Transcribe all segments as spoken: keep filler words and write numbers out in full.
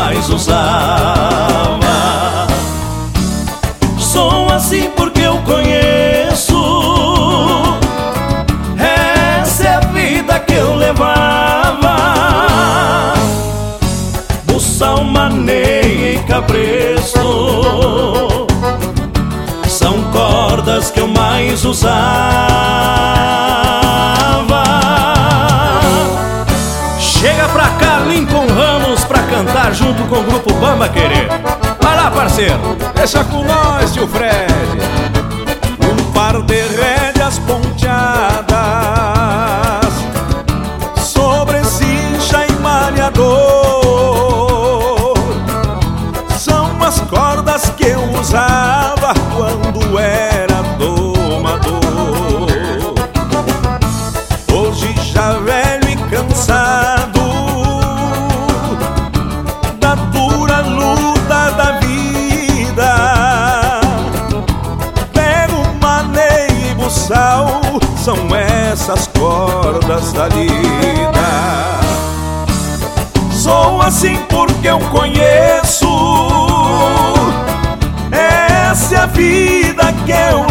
mais usava. Sou assim porque eu conheço, essa é a vida que eu levava. Buçal, maneia e cabresto são cordas que eu mais usava. Chega pra cá, Lincoln Ramos, pra cantar junto com o grupo Bamba Querer. Vai lá, parceiro. Deixa com nós, tio Fred. Um par de rédeas ponteadas sobre cincha e malhador são as cordas que eu usava quando era domador. Hoje já velho e cansado da dura luta da vida, pego maneio e buçal, são essas cordas da lida. Sou assim porque eu conheço, essa é a vida que eu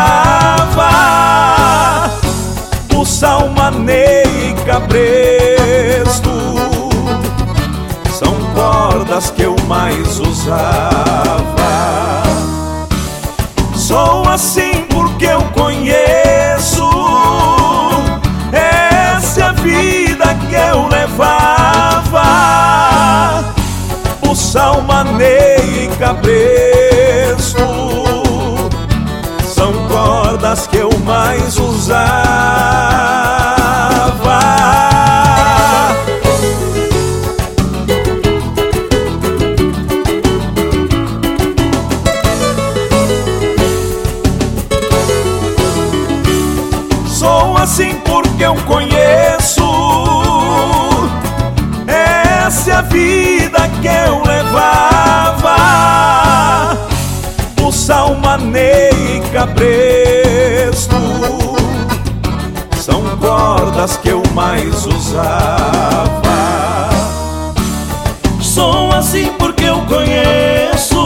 levava. Buçal, maneio e cabresto são cordas que eu mais usava. Sou assim porque eu conheço, essa é a vida que eu levava. Buçal, maneio e cabresto são cordas que eu mais usava. Sou assim porque eu conheço, essa é a vida que eu levava. Buçal, maneio e cabresto são cordas que eu mais usava. Sou assim porque eu conheço,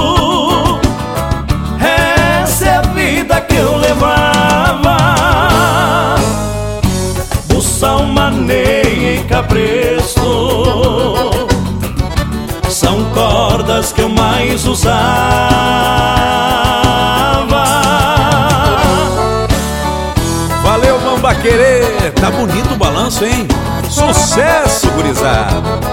essa é a vida que eu levava. Buçal, maneia e cabresto são cordas que eu mais usava. Valeu, Bamba Querer. Tá bonito o balanço, hein? Sucesso, gurizada.